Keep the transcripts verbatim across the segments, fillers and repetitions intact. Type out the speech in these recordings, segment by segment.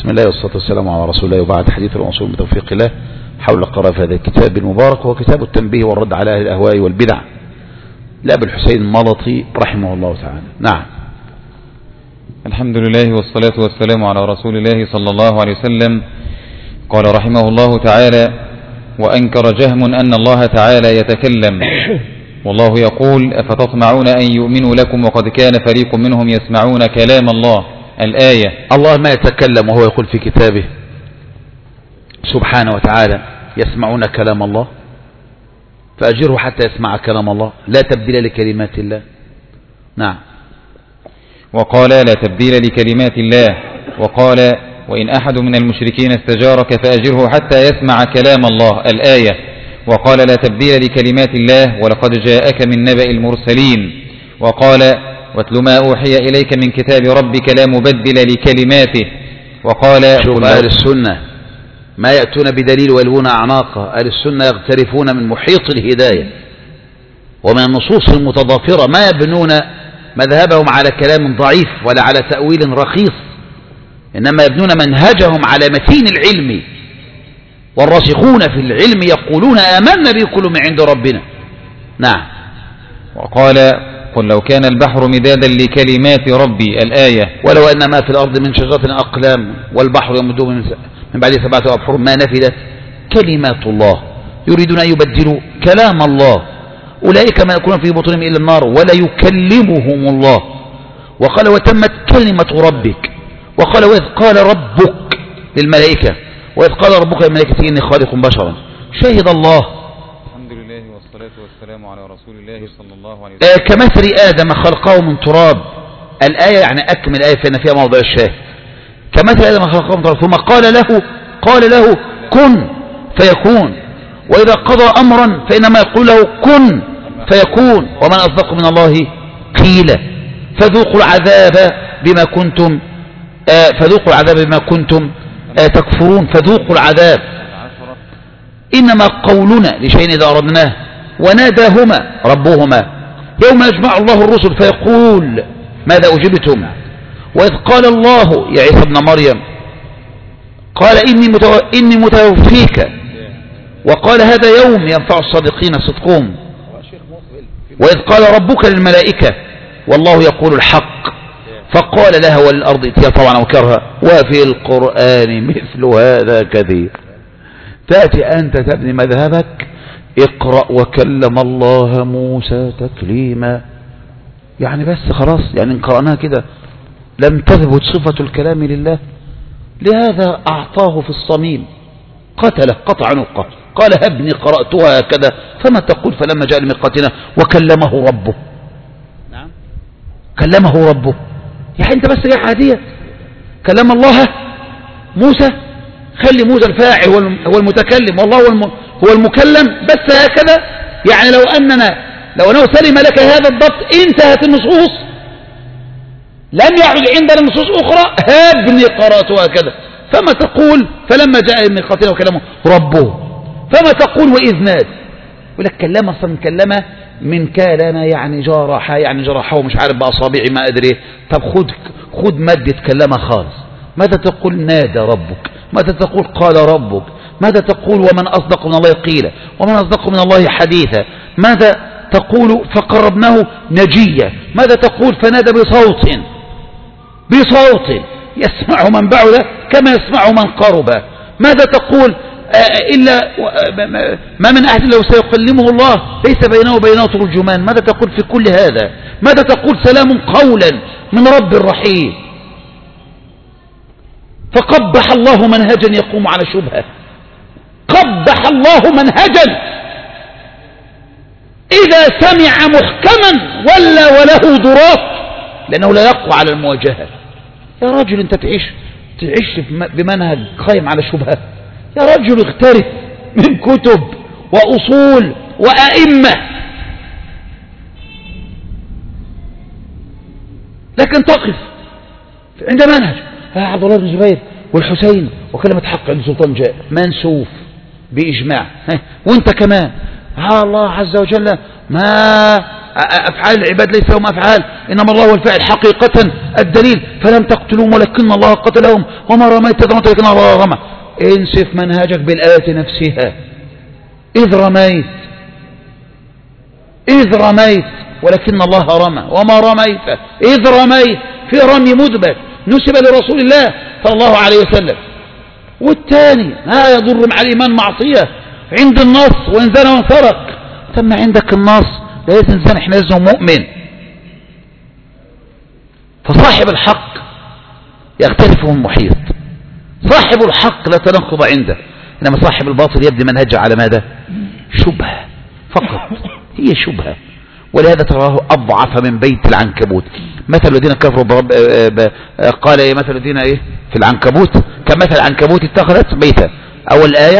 بسم الله والصلاة والسلام على رسول الله، وبعد حديث الأصول بتوفيق الله حول قراءة هذا الكتاب المبارك، وهو كتاب التنبيه والرد على أهل الأهواء والبدع لأبي الحسين الملطي رحمه الله تعالى. نعم. الحمد لله والصلاة والسلام على رسول الله صلى الله عليه وسلم. قال رحمه الله تعالى: وأنكر جهم أن الله تعالى يتكلم، والله يقول: أفتطمعون أن يؤمنوا لكم وقد كان فريق منهم يسمعون كلام الله. الآية. الله ما يتكلم وهو يقول في كتابه سبحانه وتعالى: يسمعون كلام الله، فأجره حتى يسمع كلام الله، لا تبديل لكلمات الله. نعم. وقال: لا تبديل لكلمات الله. وقال: وإن أحد من المشركين استجارك فأجره حتى يسمع كلام الله. الآية. وقال: لا تبديل لكلمات الله، ولقد جاءك من نبأ المرسلين. وقال: واتل ما أوحي إليك من كتاب ربك لا مبدل لكلماته. وقال: شوف أهل السنة ما يأتون بدليل ويلوون أعناقه. أهل السنة يغترفون من محيط الهداية ومن النصوص المتضافرة، ما يبنون مذهبهم على كلام ضعيف ولا على تأويل رخيص، إنما يبنون منهجهم على متين العلم. والراسخون في العلم يقولون آمنا به كل من عند ربنا. نعم. وقال: قل لو كان البحر مدادا لكلمات ربي. الآية. ولو أن ما في الأرض من شجرة أقلام والبحر يمده من بعد سبعة أبحر ما نفدت كلمات الله. يريدون أن يبدلوا كلام الله. أولئك ما يكون في بطونهم إلا النار ولا يكلمهم الله. وقال: وتمت كلمة ربك. وقال: وإذ قال ربك للملائكة وإذ قال ربك للملائكة إني خالق بشرا. شهد الله. الحمد لله والصلاة والسلام على رسول الله صلى الله عليه وسلم. آه كمثل آدم خلقه من تراب. الآية يعني أكمل آية فإن فيها موضع الشاهد. كمثل آدم خلقه من تراب ثم قال له قال له كن فيكون. وإذا قضى أمرا فإنما يقول له كن فيكون. ومن أصدق من الله قيلا. فذوقوا العذاب بما كنتم آه فذوقوا العذاب بما كنتم آه تكفرون. فذوقوا العذاب. إنما قولنا لشيء إذا أردناه وناداهما ربهما يوم يجمع الله الرسل فيقول ماذا أجبتم. وإذ قال الله يا عيسى ابن مريم قال إني, متو... إني متوفيك. وقال هذا يوم ينفع الصادقين صدقهم. وإذ قال ربك للملائكة والله يقول الحق. فقال لها وللأرض ائتيا طوعا وكرها وفي القرآن مثل هذا كثير. تأتي أنت تبني مذهبك اقرأ وكلم الله موسى تكليما، يعني بس خلاص، يعني ان قرأناها كده لم تثبت صفة الكلام لله. لهذا أعطاه في الصميم قتله قطع عنقه. قال هبني قرأتها هكذا فما تقول فلما جاء لميقاتنا وكلمه ربه. نعم. كلمه ربه، يعني انت بس رياح عادية. كلم الله موسى، خلي موسى الفاعل هو المتكلم والله هو المكلم بس هكذا. يعني لو أننا لو أنه سلم لك هذا الضبط انتهت النصوص، لم يعد عندنا نصوص أخرى هابني قرأت هكذا. فما تقول فلما جاء من قاتله وكلمه ربه، فما تقول وإذ ناد. يقول لك كلمه أصلا كلمه من كلمه يعني جرح، يعني جرحه مش عارف بأصابعي ما أدري. طب خد خد مادة كلمه خالص. ماذا تقول نادى ربك؟ ماذا تقول قال ربك؟ ماذا تقول ومن أصدق من الله قيلا ومن أصدق من الله حديثا؟ ماذا تقول فقربناه نجيا؟ ماذا تقول فنادى بصوت بصوت يسمع من بعد كما يسمع من قرب؟ ماذا تقول إلا ما من أحد لو سيكلمه الله ليس بينه وبينه ترجمان؟ ماذا تقول في كل هذا؟ ماذا تقول سلام قولا من رب رحيم؟ فقبح الله منهجا يقوم على شبهه. قبح الله منهجا إذا سمع محكما ولا وله ضراط لأنه لا يقوى على المواجهة. يا رجل أنت تعيش تعيش بمنهج قائم على شبهة. يا رجل اغترف من كتب وأصول وأئمة، لكن تقف عند منهج عبد الله بن زبير والحسين وكلمة حق عند سلطان جاء منسوف بإجماع. وانت كمان ها الله عز وجل ما أفعال العباد ليس لهم أفعال، إنما الله هو الفاعل حقيقة. الدليل فلم تقتلوهم ولكن الله قتلهم وما رميت إذ رميت ولكن الله رمى. انسف منهجك بالآية نفسها. إذ رميت إذ رميت ولكن الله رمى وما رميت إذ رميت، في رمي مدبر نسب لرسول الله صلى الله عليه وسلم. والثاني ما يضر مع الإيمان معصية عند النص وإن زنى وانسرق. ثم عندك النص لا يزن احنا يزن مؤمن. فصاحب الحق يختلفه المحيط، صاحب الحق لا تنقض عنده، إنما صاحب الباطل يبدي منهجه على ماذا؟ شبهة فقط، هي شبهة. ولهذا تراه أضعف من بيت العنكبوت. مثل الذين كفروا برب قال إيه مثل الذين إيه في العنكبوت كمثل العنكبوت اتخذت بيتا. أول آية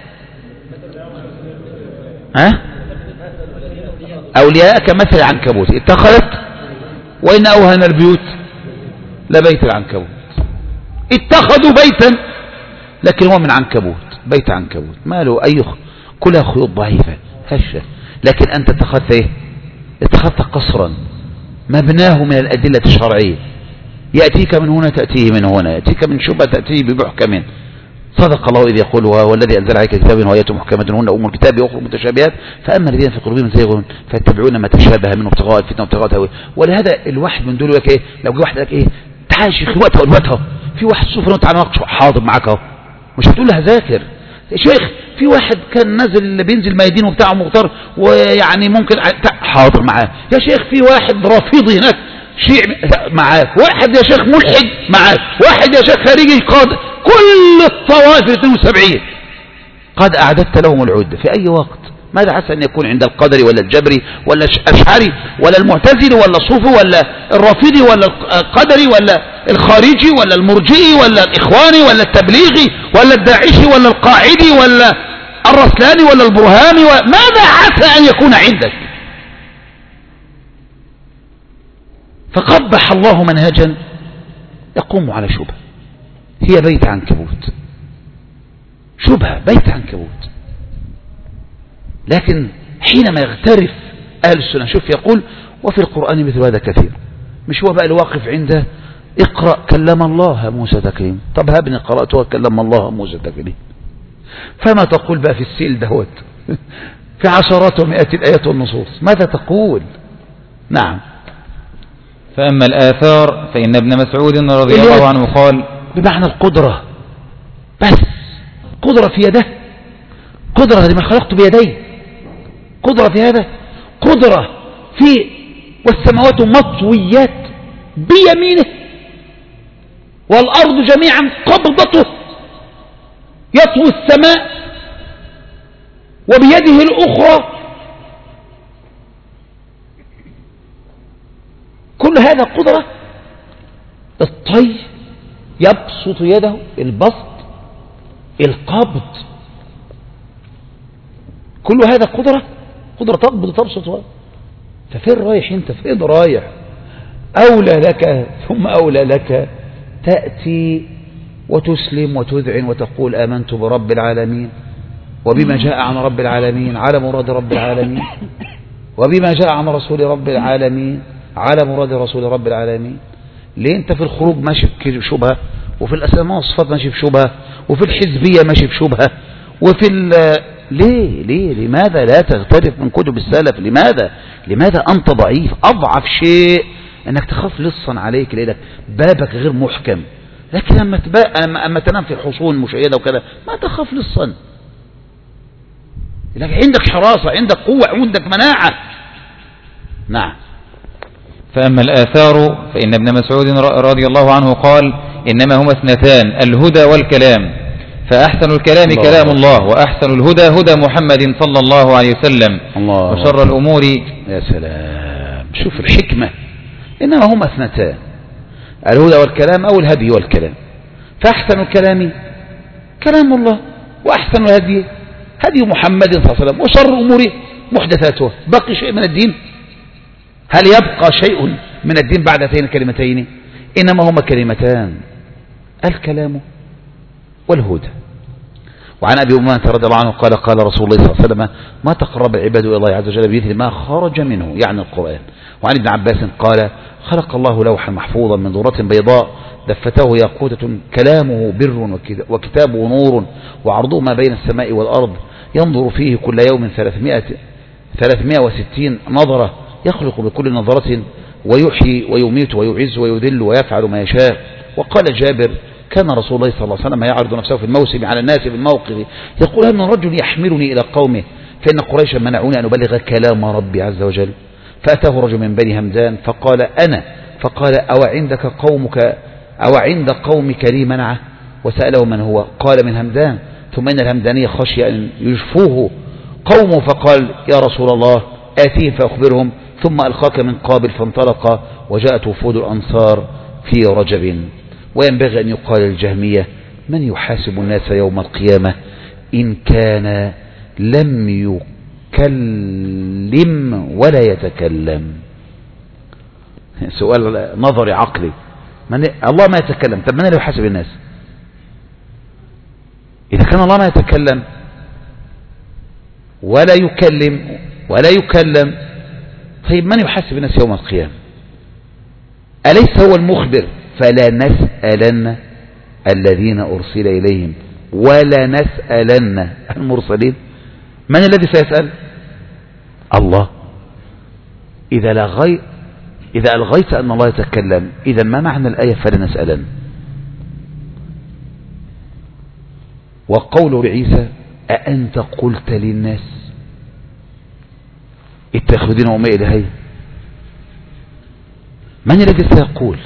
ها أولياء كمثل العنكبوت اتخذت وإن أوهن البيوت لبيت العنكبوت. اتخذوا بيتا لكن هو من عنكبوت، بيت عنكبوت ما له أي كلها خيوط ضعيفة هشة. لكن أنت اتخذت إيه؟ اتخذت قصرا مبناه من الأدلة الشرعية، يأتيك من هنا تأتيه من هنا، يأتيك من شبهة تأتيه بمحكم. صدق الله إذ يقول والذي أنزل عليك كتابا وآيات محكمة هن أم الكتاب وأخرى متشابهات فأما الذين في قلوبهم زيغ فيتبعون ما تشابه منه ابتغاء الفتنة وابتغاء تأويله. ولهذا الواحد من دول لك إيه لو جه واحد لك إيه تعال شيخ وقتها وقتها في واحد صوفي وأنت على ناقش حاضر معك أهو، مش هتقول له ذاكر يا شيخ. في واحد كان نازل اللي بينزل ميادين وبتاعه مغتر ويعني ممكن حاضر معاه يا شيخ. في واحد رافضي هناك شيء معاك، واحد يا شيخ ملحد معاك، واحد يا شيخ خارجي قاد، كل الطوائف الاثنين وسبعين قد أعددت لهم العدة في أي وقت. ماذا عسى أن يكون عند القدري ولا الجبري ولا الأشعري ولا المعتزلي ولا الصوفي ولا الرافضي ولا القدري ولا الخارجي ولا المرجئي ولا الإخواني ولا التبليغي ولا الداعشي ولا القاعدي ولا الرسلاني ولا البرهاني ولا ماذا عسى أن يكون عندك؟ فقبح الله منهجا يقوم على شبهة، هي بيت عنكبوت، شبهة بيت عنكبوت. لكن حينما يغترف أهل السنة شوف يقول وفي القرآن مثل هذا كثير. مش هو بقى الواقف عنده اقرأ كلم الله موسى تكليم. طب هابني قرأت وكلم الله موسى تكليم، فما تقول بقى في السيل دهوت في عشرات ومئات الآيات والنصوص ماذا تقول؟ نعم. فأما الآثار فإن ابن مسعود رضي الله عنه قال بمعنى القدرة، بس قدرة في يده، قدرة لما خلقت بيدي، قدرة في هذا، قدرة في والسماوات مطويات بيمينه والأرض جميعا قبضته، يطوي السماء وبيده الأخرى. كل هذا قدرة. الطي يبسط يده، البسط، القبض، كل هذا قدرة، قدرة تقبض تبسط. ففين رايح انت؟ فين رايح؟ أولى لك ثم أولى لك تأتي وتسلم وتذعن وتقول آمنت برب العالمين وبما جاء عن رب العالمين على مراد رب العالمين، وبما جاء عن رسول رب العالمين على مراد رسول رب العالمين. ليه انت في الخروج ماشي بشبهة، وفي الأسماء والصفات ماشي بشبهة، وفي الحزبية ماشي بشبهة، وفي ليه ليه لماذا لا تغترف من كتب السلف؟ لماذا لماذا أنت ضعيف؟ أضعف شيء أنك تخاف لصا عليك لأنك بابك غير محكم. لكن أما, أما تنام في الحصون مشيدة وكذا ما تخاف لصا، لكن عندك حراسة، عندك قوة، عندك مناعة. نعم. فأما الآثار فإن ابن مسعود رضي الله عنه قال إنما هما اثنتان الهدى والكلام، فأحسن الكلام الله كلام الله وأحسن الهدى هدى محمد صلى الله عليه وسلم الله وشر الأمور. يا سلام، شوف الحكمة. إنما هما اثنتان الهدى والكلام أو الهدي والكلام. فأحسن الكلام كلام الله وأحسن الهدي هدي محمد صلى الله عليه وسلم وشر الأمور محدثاتها. بقي شيء من الدين؟ هل يبقى شيء من الدين بعد هاتين الكلمتين؟ إنما هما كلمتان الكلام والهدى. وعن أبي أمامة رضي الله عنه قال قال رسول الله صلى الله عليه وسلم ما تقرب العباد إلى الله عز وجل بمثل ما خرج منه يعني القرآن. وعن ابن عباس قال خلق الله لوحا محفوظا من ذرة بيضاء دفته ياقوتة كلامه بر وكتابه نور وعرضه ما بين السماء والأرض ينظر فيه كل يوم ثلاثمائة وستين نظرة يخلق بكل نظرة ويحيي ويميت ويعز ويذل ويفعل ما يشاء. وقال جابر كان رسول الله صلى الله عليه وسلم يعرض نفسه في الموسم على الناس بالموقف يقول هل من رجل يحملني إلى قومه فإن قريشا منعوني أن أبلغ كلام ربي عز وجل. فأتاه رجل من بني همدان فقال أنا فقال أو عندك قومك أو عند قومك لي منعه وسأله من هو قال من همدان ثم إن الهمدانية خشي أن يشفوه قومه فقال يا رسول الله آتيهم فأخبرهم ثم ألقاك من قابل فانطلق وجاءت وفود الأنصار في رجب. وينبغي أن يقال الجهمية من يحاسب الناس يوم القيامة إن كان لم يكلم ولا يتكلم. سؤال نظري عقلي من الله ما يتكلم طب من اللي يحاسب الناس؟ إذا كان الله ما يتكلم ولا يكلم ولا يكلم طيب من يحاسب الناس يوم القيامة؟ أليس هو المخبر فلا نسألن الذين أرسل إليهم ولا نسألن المرسلين؟ من الذي سيسأل؟ الله. إذا لغي إذا ألغيت أن الله يتكلم إذا ما معنى الآية فلا نسألن؟ وقول عيسى أأنت قلت للناس اتخذون أمي إلهي من الذي سيقول؟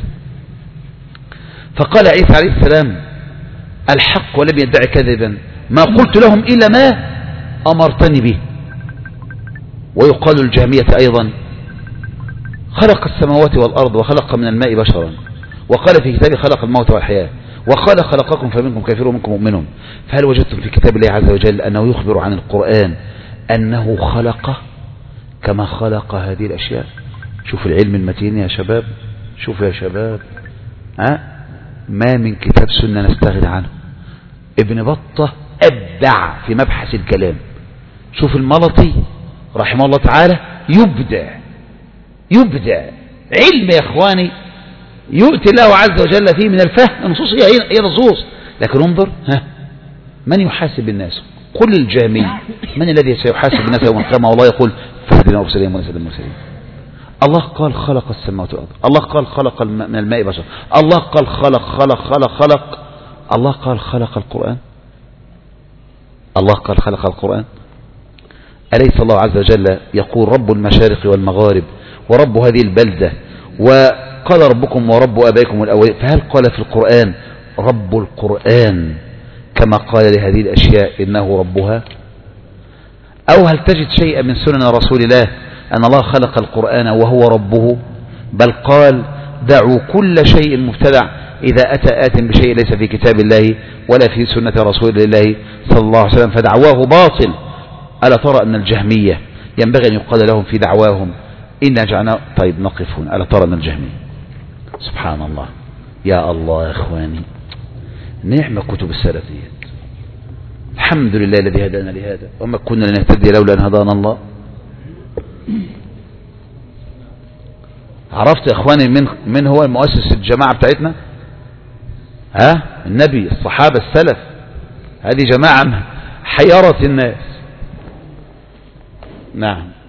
فقال عيسى عليه السلام الحق ولم يدعي كذبا ما قلت لهم إلا ما أمرتني به. ويقال الجهمية أيضا خلق السماوات والأرض وخلق من الماء بشرا وقال في كتابه خلق الموت والحياة وقال خلقكم فمنكم كافر ومنكم مؤمن. فهل وجدتم في كتاب الله عز وجل أنه يخبر عن القرآن أنه خلق كما خلق هذه الأشياء؟ شوف العلم المتين يا شباب، شوف يا شباب، ها ما من كتاب سنة نستغني عنه. ابن بطة أبدع في مبحث الكلام. شوف الملطي رحمه الله تعالى يبدع يبدع علم يا اخواني يؤتي الله عز وجل فيه من الفهم. النصوص هي هي نصوص لكن انظر ها من يحاسب الناس؟ قل الجهمي من الذي سيحاسب الناس يوم القيامة؟ والله يقول فاهدنا ارسلهم ونسل المرسلين. الله قال خلق السماوات والارض، الله قال خلق من الماء بشر، الله قال خلق خلق خلق خلق الله قال خلق القرآن، الله قال خلق القرآن. أليس الله عز وجل يقول رب المشارق والمغارب ورب هذه البلدة وقال ربكم ورب أبائكم الأولين؟ فهل قال في القرآن رب القرآن كما قال لهذه الأشياء إنه ربها؟ أو هل تجد شيئا من سنن رسول الله أن الله خلق القرآن وهو ربه؟ بل قال دعوا كل شيء مبتدع إذا أتى آت بشيء ليس في كتاب الله ولا في سنة رسول الله صلى الله عليه وسلم فدعواه باطل. ألا ترى أن الجهمية ينبغي أن يقال لهم في دعواهم إنا جعلنا طيب نقف هنا. ألا ترى أن الجهمية سبحان الله يا الله يا إخواني نعم كتب السلفيات. الحمد لله الذي هدانا لهذا وما كنا لنهتدي لولا أن هدانا الله. عرفت يا إخواني من, من هو المؤسس الجماعة بتاعتنا؟ ها النبي، الصحابة، السلف. هذه جماعة حيرت الناس. نعم.